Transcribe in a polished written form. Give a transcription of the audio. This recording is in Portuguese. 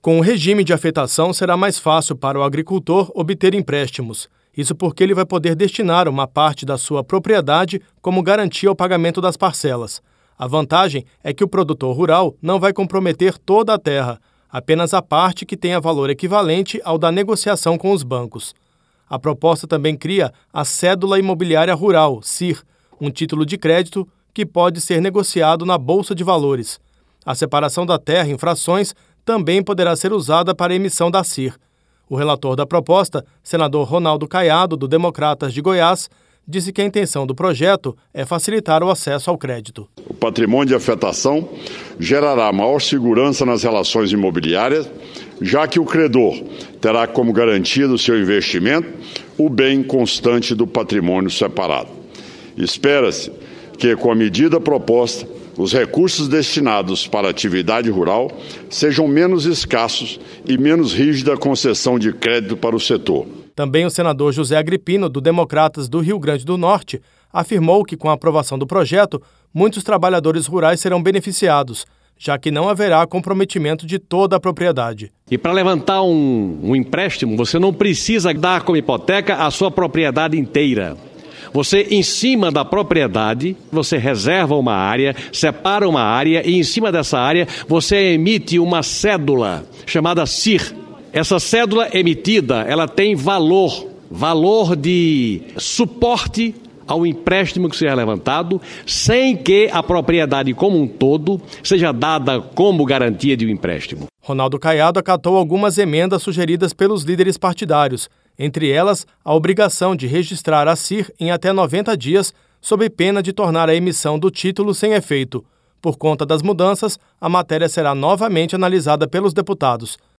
Com o regime de afetação, será mais fácil para o agricultor obter empréstimos. Isso porque ele vai poder destinar uma parte da sua propriedade como garantia ao pagamento das parcelas. A vantagem é que o produtor rural não vai comprometer toda a terra, apenas a parte que tenha valor equivalente ao da negociação com os bancos. A proposta também cria a Cédula Imobiliária Rural, CIR, um título de crédito que pode ser negociado na Bolsa de Valores. A separação da terra em frações também poderá ser usada para a emissão da CIR. O relator da proposta, senador Ronaldo Caiado, do Democratas de Goiás, disse que a intenção do projeto é facilitar o acesso ao crédito. O patrimônio de afetação gerará maior segurança nas relações imobiliárias, já que o credor terá como garantia do seu investimento o bem constante do patrimônio separado. Espera-se que, com a medida proposta, os recursos destinados para a atividade rural sejam menos escassos e menos rígida a concessão de crédito para o setor. Também o senador José Agripino, do Democratas do Rio Grande do Norte, afirmou que, com a aprovação do projeto, muitos trabalhadores rurais serão beneficiados, já que não haverá comprometimento de toda a propriedade. E para levantar um empréstimo, você não precisa dar como hipoteca a sua propriedade inteira. Você, em cima da propriedade, você reserva uma área, separa uma área e, em cima dessa área, você emite uma cédula chamada CIR. Essa cédula emitida, ela tem valor de suporte ao empréstimo que seja levantado, sem que a propriedade como um todo seja dada como garantia de um empréstimo. Ronaldo Caiado acatou algumas emendas sugeridas pelos líderes partidários, entre elas a obrigação de registrar a CIR em até 90 dias, sob pena de tornar a emissão do título sem efeito. Por conta das mudanças, a matéria será novamente analisada pelos deputados.